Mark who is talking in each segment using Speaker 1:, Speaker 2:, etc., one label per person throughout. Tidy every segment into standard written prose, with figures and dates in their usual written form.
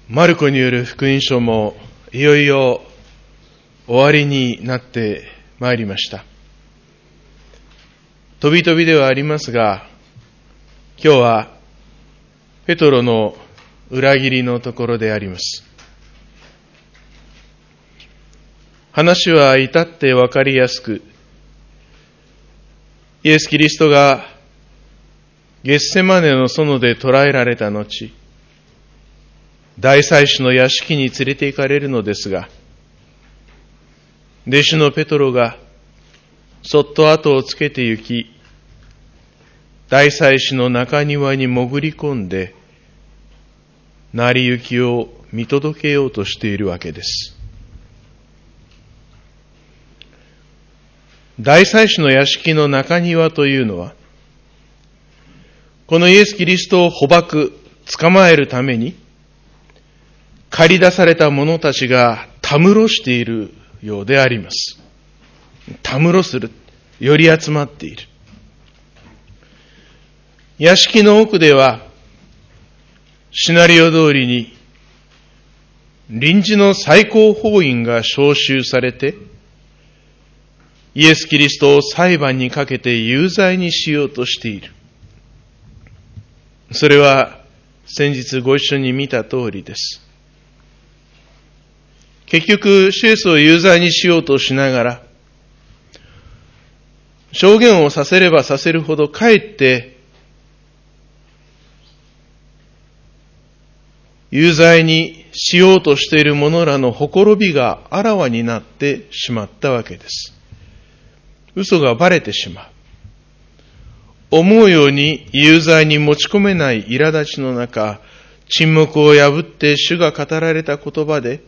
Speaker 1: マルコによる福音書もいよいよ終わりになってまいりました。飛び飛びではありますが、今日はペトロの裏切りのところであります。話は至ってわかりやすく、イエス・キリストがゲッセマネの園で捕らえられた後、大祭司の屋敷に連れて行かれるのですが、弟子のペトロがそっと後をつけて行き、大祭司の中庭に潜り込んで、成り行きを見届けようとしているわけです。大祭司の屋敷の中庭というのは、このイエス・キリストを捕獲、捕まえるために、駆り出された者たちがたむろしているようであります。たむろする、より集まっている。屋敷の奥では、シナリオ通りに、臨時の最高法院が召集されて、イエス・キリストを裁判にかけて有罪にしようとしている。それは先日ご一緒に見た通りです。結局、主イエスを有罪にしようとしながら、証言をさせればさせるほどかえって有罪にしようとしている者らのほころびがあらわになってしまったわけです。嘘がばれてしまう。思うように有罪に持ち込めない苛立ちの中、沈黙を破って主が語られた言葉で、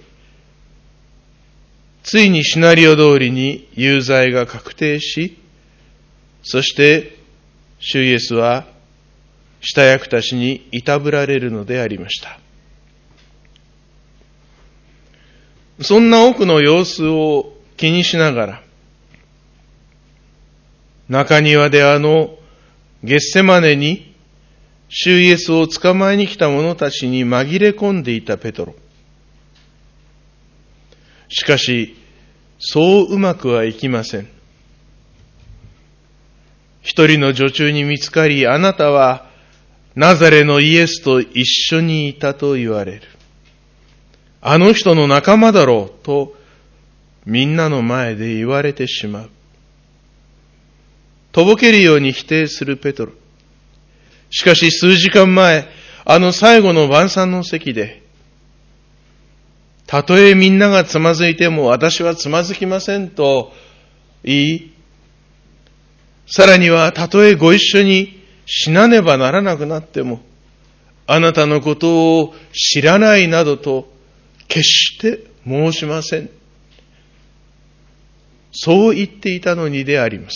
Speaker 1: ついにシナリオ通りに有罪が確定し、そして主イエスは下役たちにいたぶられるのでありました。そんな奥の様子を気にしながら、中庭でゲッセマネに主イエスを捕まえに来た者たちに紛れ込んでいたペトロ。しかし、そううまくはいきません。一人の女中に見つかり、あなたはナザレのイエスと一緒にいたと言われる。あの人の仲間だろうとみんなの前で言われてしまう。とぼけるように否定するペトロ。しかし数時間前、最後の晩餐の席で、たとえみんながつまずいても私はつまずきませんと言い、さらにはたとえご一緒に死なねばならなくなっても、あなたのことを知らないなどと決して申しません。そう言っていたのにであります。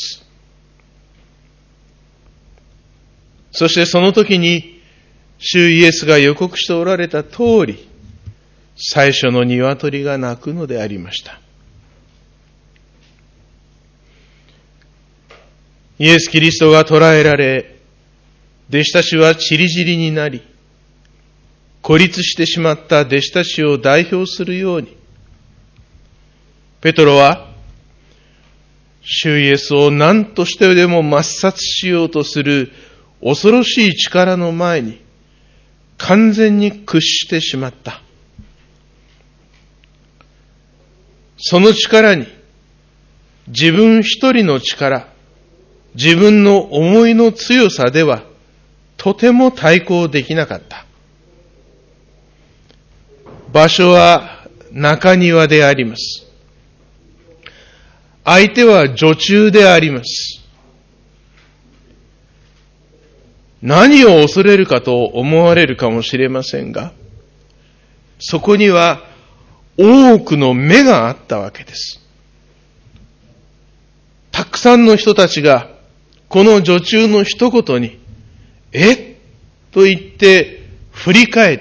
Speaker 1: そしてその時に、主イエスが予告しておられた通り、最初の鶏が鳴くのでありました。イエス・キリストが捕らえられ、弟子たちは散り散りになり、孤立してしまった弟子たちを代表するように、ペトロは、主イエスを何としてでも抹殺しようとする恐ろしい力の前に、完全に屈してしまった。その力に、自分一人の力、自分の思いの強さでは、とても対抗できなかった。場所は中庭であります。相手は女中であります。何を恐れるかと思われるかもしれませんが、そこには多くの目があったわけです。たくさんの人たちがこの女中の一言に、と言って振り返って、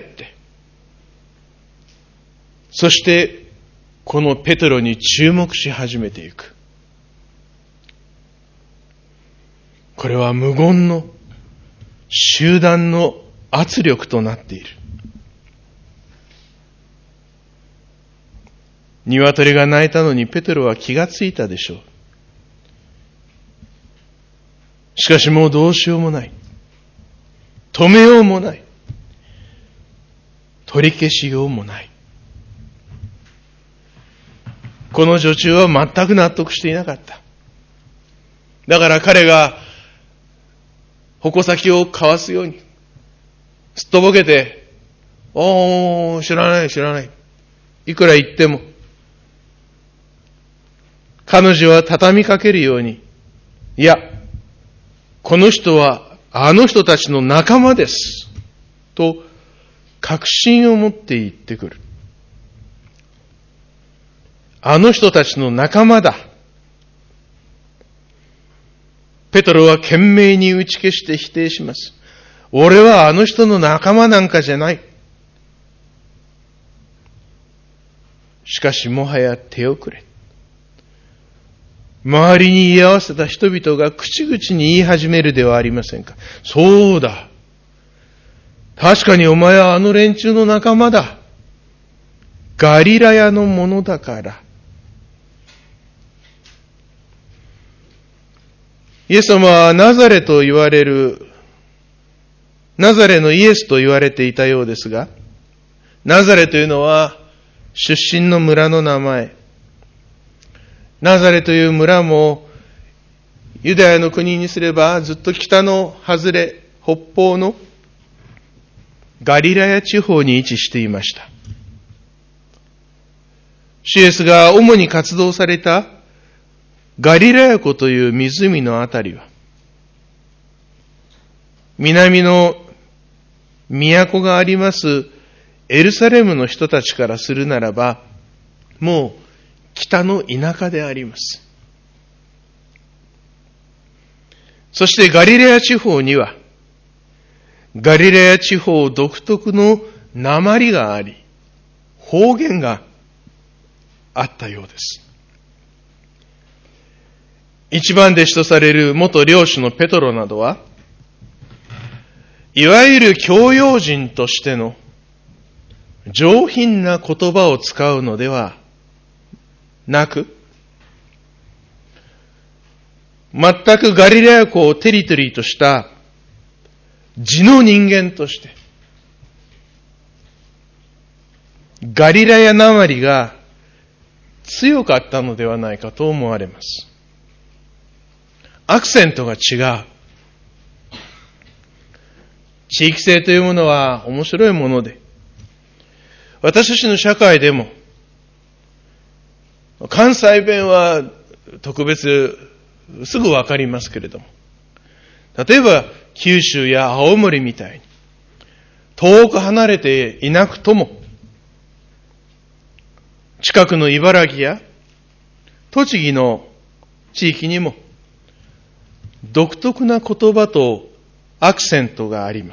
Speaker 1: そしてこのペテロに注目し始めていく。これは無言の集団の圧力となっている。 鶏が鳴いたのにペテロは気がついたでしょう。しかしもうどうしようもない。止めようもない。取り消しようもない。この女中は全く納得していなかった。だから彼が矛先をかわすようにすっとぼけて、知らない。いくら言っても。彼女は畳みかけるように、いや、この人はあの人たちの仲間です。と確信を持って言ってくる。あの人たちの仲間だ。ペトロは懸命に打ち消して否定します。俺はあの人の仲間なんかじゃない。しかしもはや手遅れ。周りに居合わせた人々が口々に言い始めるではありませんか。そうだ。確かにお前はあの連中の仲間だ。ガリラヤのものだから。イエス様はナザレと言われる、ナザレのイエスと言われていたようですが、ナザレというのは出身の村の名前。ナザレという村もユダヤの国にすればずっと北の外れ、北方のガリラヤ地方に位置していました。主イエスが主に活動されたガリラヤ湖という湖のあたりは、南の都がありますエルサレムの人たちからするならば、もう北の田舎であります。そしてガリラヤ地方には、ガリラヤ地方独特の訛りがあり、方言があったようです。一番弟子とされる元領主のペトロなどは、いわゆる教養人としての上品な言葉を使うのではなく、全くガリラヤ湖をテリトリーとした地の人間として、ガリラヤなまりが強かったのではないかと思われます。アクセントが違う。地域性というものは面白いもので、私たちの社会でも、関西弁は特別すぐわかりますけれども、例えば九州や青森みたいに、遠く離れていなくとも、近くの茨城や栃木の地域にも、独特な言葉とアクセントがあります。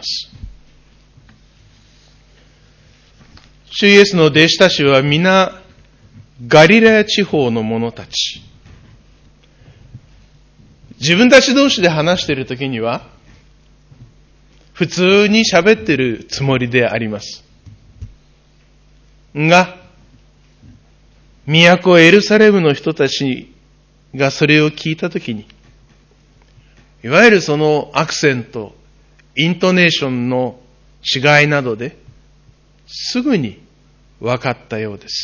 Speaker 1: 主イエスの弟子たちは皆ガリラヤ地方の者たち。自分たち同士で話しているときには普通に喋っているつもりであります。が、都エルサレムの人たちがそれを聞いたときに、いわゆるそのアクセント、イントネーションの違いなどですぐに分かったようです。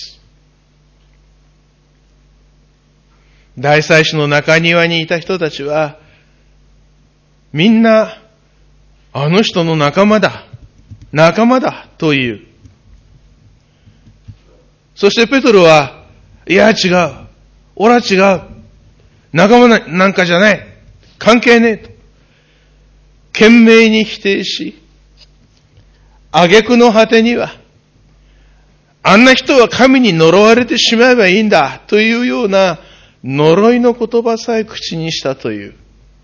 Speaker 1: 大祭司の中庭にいた人たちは、みんな、あの人の仲間だという。そしてペトロは、いや違う、俺は違う、仲間なんかじゃない、関係ねえと、懸命に否定し、挙句の果てには、あんな人は神に呪われてしまえばいいんだというような呪いの言葉さえ口にしたという。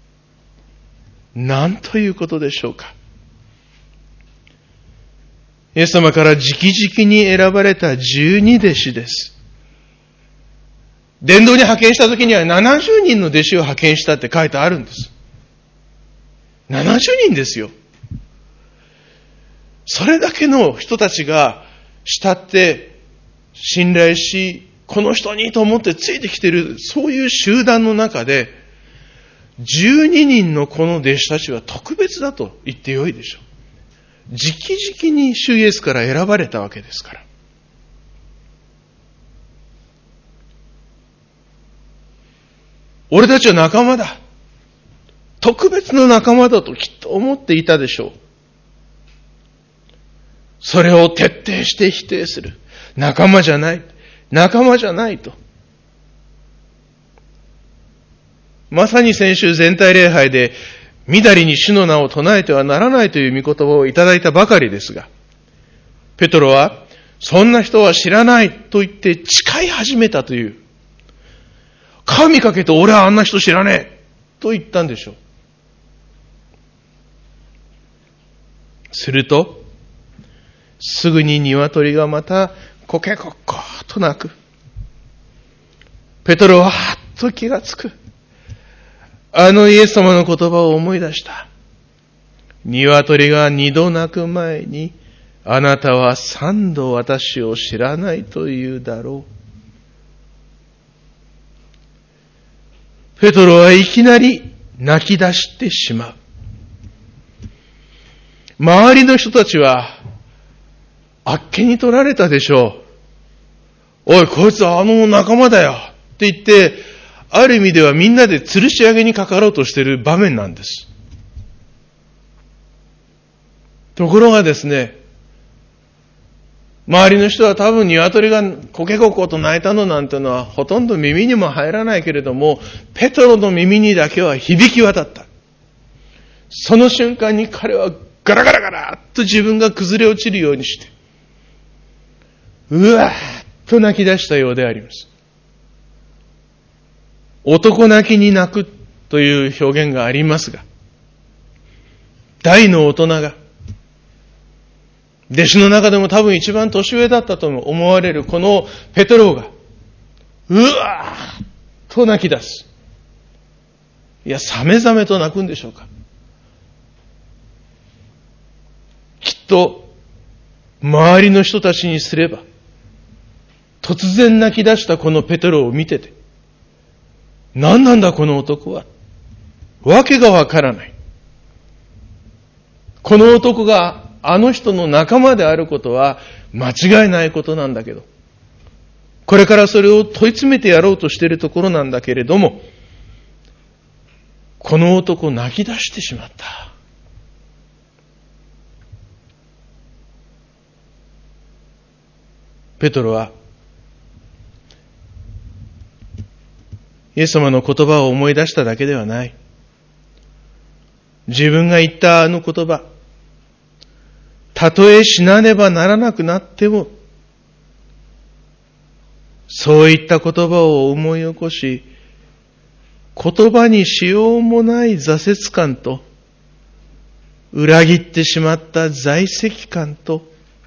Speaker 1: なんということでしょうか。イエス様から直々に選ばれた12弟子です。伝道に派遣した時には70人の弟子を派遣したって書いてあるんです。70人ですよ。それだけの人たちが慕って信頼しこの人にと思ってついてきている、そういう集団の中で、12人のこの弟子たちは特別だと言ってよいでしょう。直々に主イエスから選ばれたわけですから。俺たちは仲間だ。特別な仲間だときっと思っていたでしょう。それを徹底して否定する。仲間じゃない。仲間じゃないと。まさに先週全体礼拝で、みだりに主の名を唱えてはならないという御言葉をいただいたばかりですが、ペトロは、そんな人は知らないと言って誓い始めたという。神かけて俺はあんな人知らねえと言ったんでしょう。すると、すぐに鶏がまたコケコッコーと鳴く。ペトロははっと気がつく。あのイエス様の言葉を思い出した。鶏が2度鳴く前に、あなたは3度私を知らないと言うだろう。ペトロはいきなり泣き出してしまう。周りの人たちは、あっけに取られたでしょう。おい、こいつはあの仲間だよって言って、ある意味ではみんなで吊るし上げにかかろうとしている場面なんです。ところがですね、周りの人は多分鶏がコケココと鳴いたのなんてのはほとんど耳にも入らないけれども、ペトロの耳にだけは響き渡った。その瞬間に彼はガラガラガラっと自分が崩れ落ちるようにして、うわーっと泣き出したようであります。男泣きに泣くという表現がありますが、大の大人が、弟子の中でも多分一番年上だったと思われるこのペトロが、うわーっと泣き出す。いや、さめざめと泣くんでしょうか。きっと、周りの人たちにすれば、突然泣き出したこのペトロを見てて、何なんだこの男は。わけがわからない。この男があの人の仲間であることは間違いないことなんだけど、これからそれを問い詰めてやろうとしているところなんだけれども、この男泣き出してしまった。ペトロはイエス様の言葉を思い出しただけではない。自分が言ったあの言葉、たとえ死なねばならなくなっても、そういった言葉を思い起こし、言葉にしようもない挫折感と、裏切ってしまった在籍感と、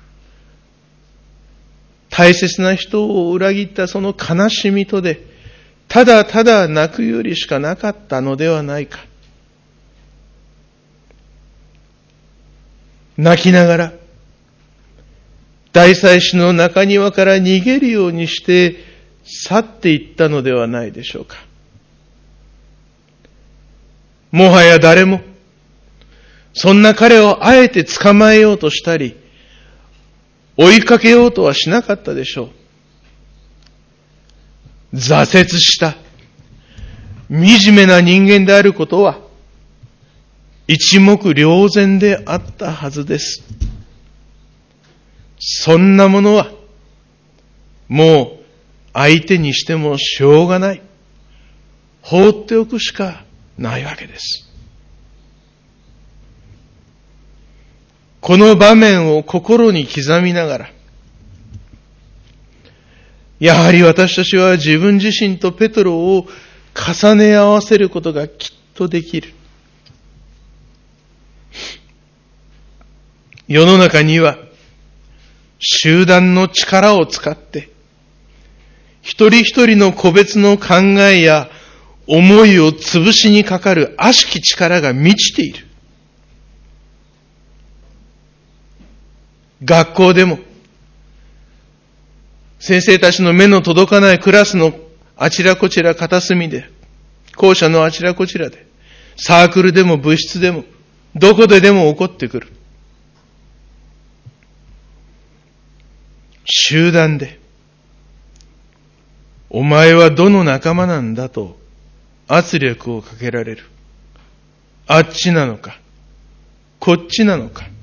Speaker 1: 大切な人を裏切ったその悲しみとで、ただただ泣くよりしかなかったのではないか。泣きながら、大祭司の中庭から逃げるようにして去っていったのではないでしょうか。もはや誰も、そんな彼をあえて捕まえようとしたり、追いかけようとはしなかったでしょう。挫折した、惨めな人間であることは、一目瞭然であったはずです。そんなものは、もう相手にしてもしょうがない。放っておくしかないわけです。この場面を心に刻みながら、やはり私たちは自分自身とペトロを重ね合わせることがきっとできる。世の中には集団の力を使って一人一人の個別の考えや思いを潰しにかかる悪しき力が満ちている。学校でも先生たちの目の届かないクラスのあちらこちら片隅で、校舎のあちらこちらで、サークルでも部室でも、どこででも起こってくる。集団で、お前はどの仲間なんだと圧力をかけられる。あっちなのか、こっちなのか。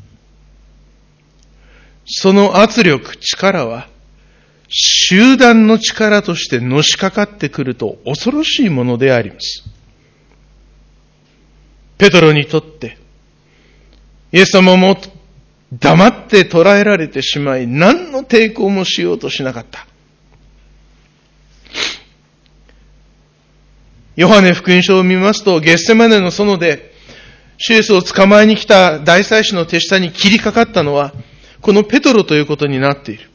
Speaker 1: その圧力、力は、集団の力としてのしかかってくると恐ろしいものであります。ペトロにとって、イエス様も黙って捕らえられてしまい、何の抵抗もしようとしなかった。ヨハネ福音書を見ますと、ゲッセマネの園で、主イエスを捕まえに来た大祭司の手下に切りかかったのは、このペトロということになっている。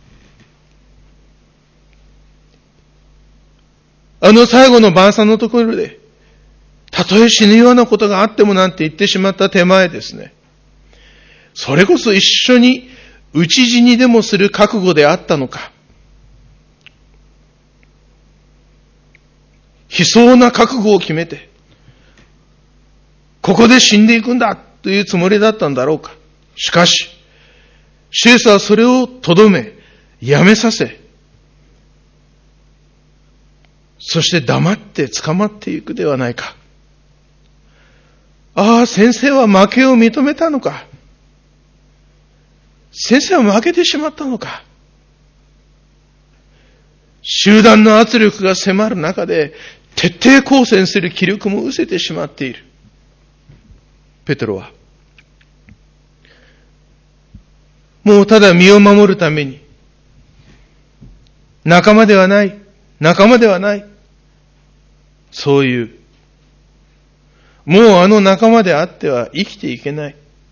Speaker 1: あの最後の晩餐のところで、たとえ死ぬようなことがあってもなんて言ってしまった手前ですね。それこそ一緒に討ち死にでもする覚悟であったのか。悲壮な覚悟を決めて、ここで死んでいくんだというつもりだったんだろうか。しかし、主イエスはそれをとどめ、やめさせ、そして黙って捕まっていくではないか。ああ、先生は負けを認めたのか。先生は負けてしまったのか。集団の圧力が迫る中で、徹底抗戦する気力も失せてしまっている。ペトロは、もうただ身を守るために、仲間ではない、仲間ではない、そういう、もうあの仲間であっては生きていけない。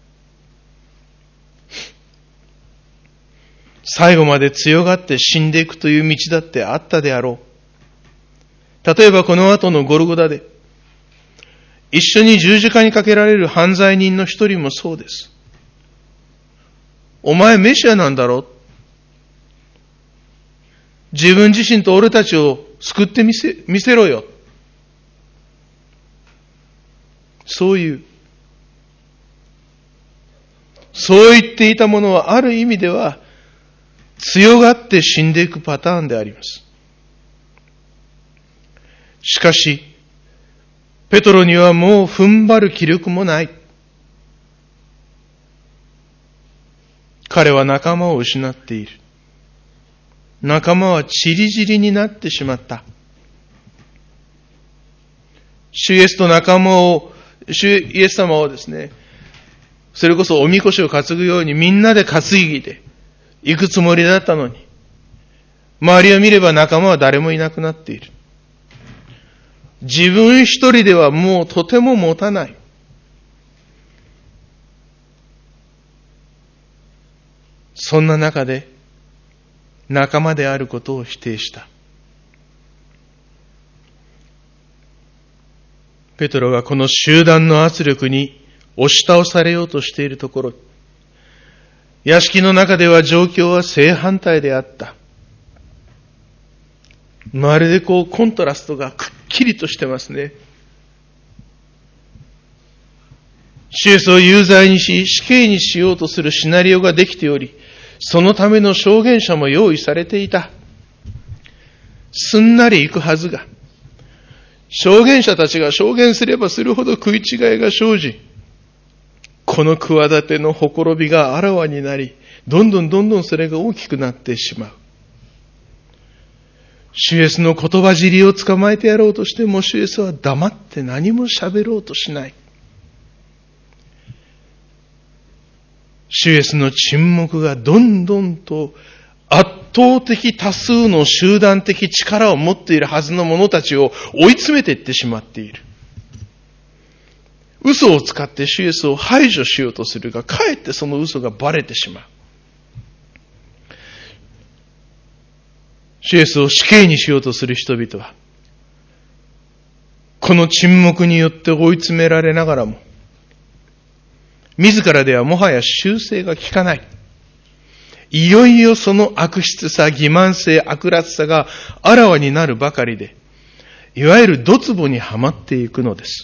Speaker 1: 最後まで強がって死んでいくという道だってあったであろう。例えばこの後のゴルゴダで、一緒に十字架にかけられる犯罪人の一人もそうです。お前メシアなんだろ？自分自身と俺たちを救ってみせろよ。そう言っていたものはある意味では強がって死んでいくパターンであります。しかし、ペトロにはもう踏ん張る気力もない。彼は仲間を失っている。仲間は散り散りになってしまった。主イエス様をですね、それこそおみこしを担ぐようにみんなで担ぎで行くつもりだったのに、周りを見れば仲間は誰もいなくなっている。自分一人ではもうとても持たない。そんな中で仲間であることを否定した。ペトロがこの集団の圧力に押し倒されようとしているところ、屋敷の中では状況は正反対であった。まるでコントラストがくっきりとしてますね。主イエスを有罪にし、死刑にしようとするシナリオができており、そのための証言者も用意されていた。すんなりいくはずが、証言者たちが証言すればするほど食い違いが生じ、この企てのほころびがあらわになり、どんどんそれが大きくなってしまう。主イエスの言葉尻を捕まえてやろうとしても、主イエスは黙って何も喋ろうとしない。主イエスの沈黙がどんどんと圧倒的多数の集団的力を持っているはずの者たちを追い詰めていってしまっている。嘘を使って主イエスを排除しようとするが、かえってその嘘がバレてしまう。主イエスを死刑にしようとする人々は、この沈黙によって追い詰められながらも、自らではもはや修正が効かない。 いよいよその悪質さ、欺瞞性、悪辣さがあらわになるばかりで、いわゆるドツボにはまっていくのです。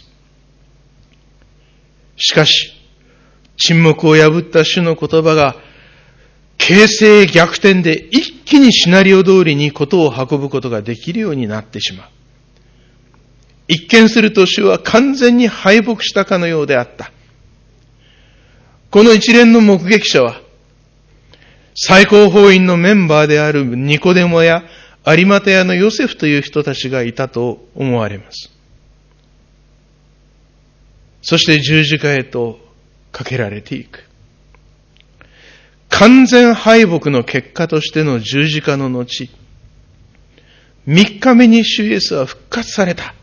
Speaker 1: しかし、沈黙を破った主の言葉が、形勢逆転で一気にシナリオ通りに事を運ぶことができるようになってしまう。一見すると主は完全に敗北したかのようであった。この一連の目撃者は、最高法院のメンバーであるニコデモやアリマテヤのヨセフという人たちがいたと思われます。そして十字架へとかけられていく。完全敗北の結果としての十字架の後、3日目に主イエスは復活された。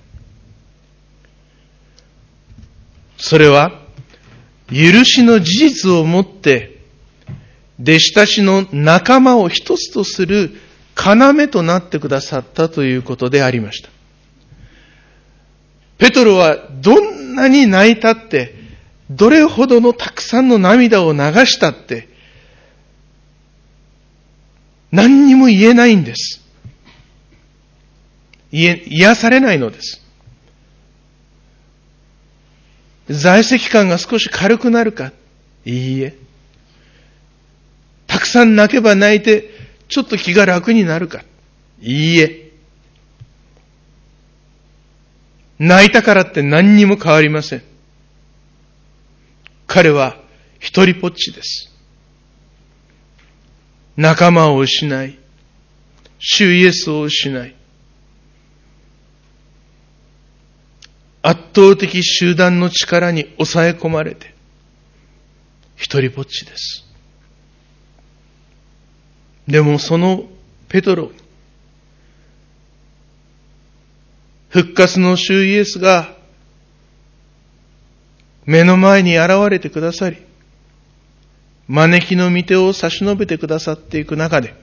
Speaker 1: それは、許しの事実をもって、弟子たちの仲間を一つとする要となってくださったということでありました。ペトロはどんなに泣いたって、どれほどのたくさんの涙を流したって、何にも言えないんです。癒されないのです。在籍感が少し軽くなるか？いいえ。たくさん泣けば泣いて、ちょっと気が楽になるか？いいえ。泣いたからって何にも変わりません。彼は一人ぽっちです。仲間を失い、主イエスを失い、圧倒的集団の力に抑え込まれて、一人ぽっちです。でもそのペトロ、復活の主イエスが目の前に現れてくださり、招きの御手を差し伸べてくださっていく中で、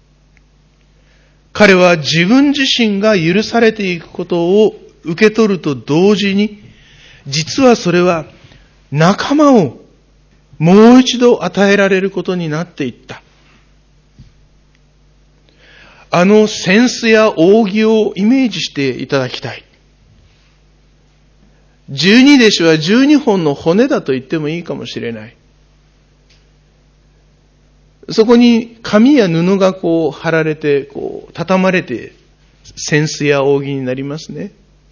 Speaker 1: 彼は自分自身が許されていくことを受け取ると同時に、実はそれは仲間をもう一度与えられることになっていった。あの扇子や扇をイメージしていただきたい。十二弟子は12本の骨だと言ってもいいかもしれない。そこに紙や布が貼られて、畳まれて、扇子や扇になりますね。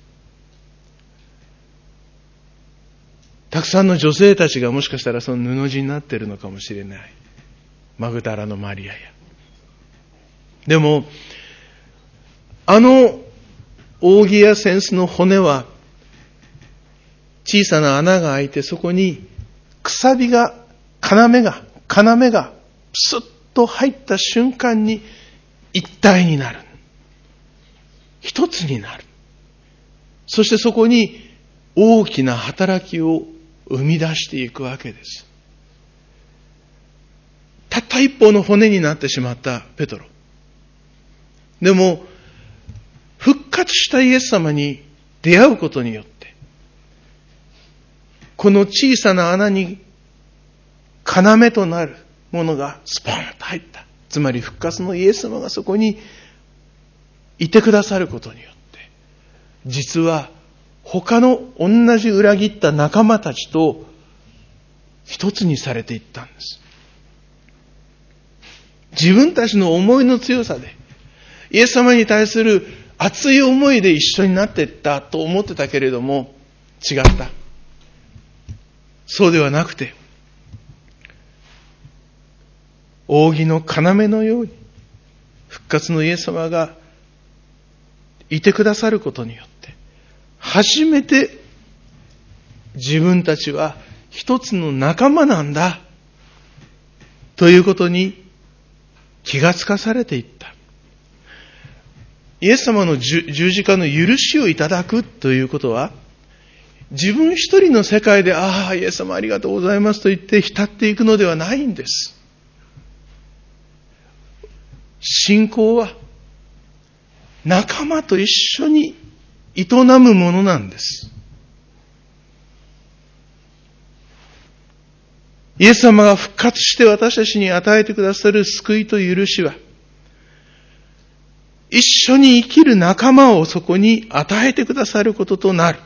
Speaker 1: たくさんの女性たちがもしかしたらその布地になっているのかもしれない。マグダラのマリアや。でも、あの扇や扇子の骨は、小さな穴が開いて、そこにくさびが、要が、スッと入った瞬間に一体になる。一つになる。そしてそこに大きな働きを生み出していくわけです。たった一方の骨になってしまったペトロ。でも、復活したイエス様に出会うことによって、この小さな穴に要となるものがスポンと入った。つまり復活のイエス様がそこにいてくださることによって、実は他の同じ裏切った仲間たちと一つにされていったんです。自分たちの思いの強さで、イエス様に対する熱い思いで一緒になっていったと思ってたけれども、違った。そうではなくて、扇の要のように、復活のイエス様がいてくださることによって、初めて自分たちは一つの仲間なんだ、ということに気がつかされていった。イエス様の十字架の許しをいただくということは、自分一人の世界で、ああ、イエス様ありがとうございますと言って浸っていくのではないんです。信仰は仲間と一緒に営むものなんです。 イエス様が復活して私たちに与えてくださる救いと許しは、一緒に生きる仲間をそこに与えてくださることとなる。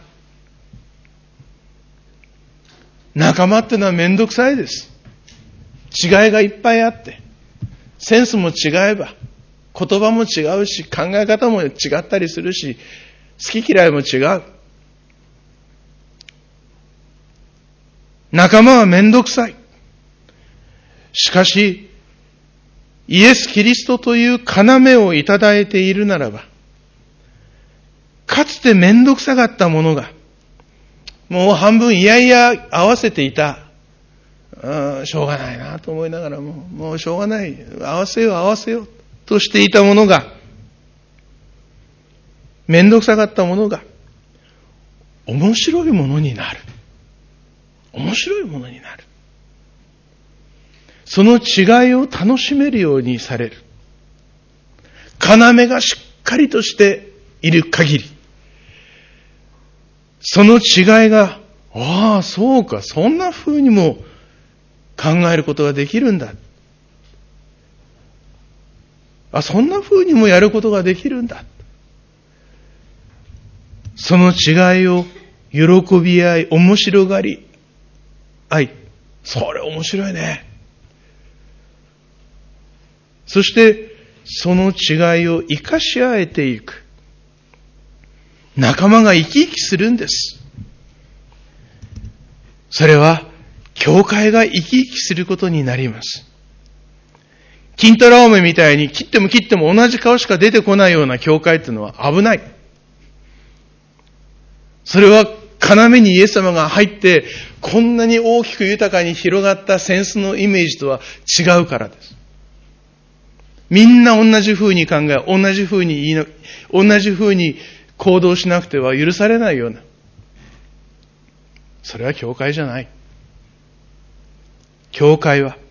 Speaker 1: 仲間ってのはめんどくさいです。違いがいっぱいあって、センスも違えば、言葉も違うし、考え方も違ったりするし、好き嫌いも違う。仲間はめんどくさい。しかし、イエス・キリストという要をいただいているならば、かつてめんどくさかったものが、もう半分いやいや合わせていた。しょうがないなと思いながらもうしょうがない。合わせようとしていたものが、めんどくさかったものが、面白いものになる。面白いものになる。その違いを楽しめるようにされる。要がしっかりとしている限り、その違いが、ああ、そうか、そんな風にも考えることができるんだ。そんな風にもやることができるんだ。その違いを喜び合い、面白がり合い、それ面白いね。そして、その違いを生かし合えていく。仲間が生き生きするんです。それは、教会が生き生きすることになります。金太郎飴みたいに切っても切っても同じ顔しか出てこないような教会っていうのは危ない。それは要にイエス様が入って、こんなに大きく豊かに広がったセンスのイメージとは違うからです。みんな同じ風に考え、同じ風に同じ風に行動しなくては許されないような。それは教会じゃない。教会は、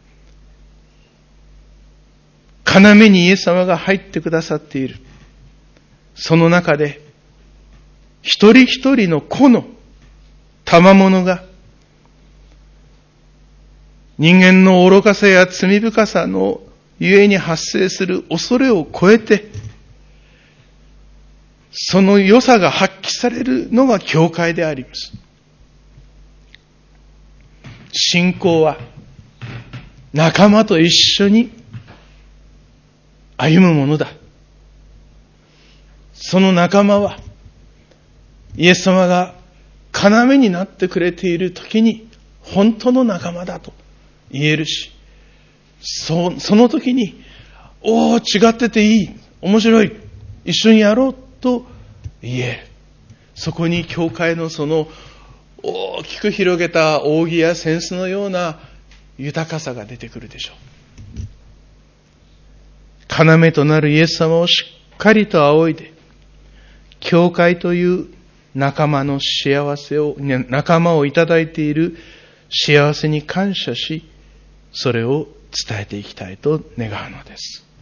Speaker 1: 要にイエス様が入ってくださっている。その中で、一人一人の個の賜物が、人間の愚かさや罪深さのゆえに発生する恐れを超えて、その良さが発揮されるのが教会であります。信仰は仲間と一緒に歩むものだ。その仲間はイエス様が要になってくれている時に本当の仲間だと言えるし、その時に、違ってていい、面白い、一緒にやろうと言える。そこに教会のその大きく広げた扇や扇子のような豊かさが出てくるでしょう。要となるイエス様をしっかりと仰いで、教会という仲間の幸せを、仲間をいただいている幸せに感謝し、それを伝えていきたいと願うのです。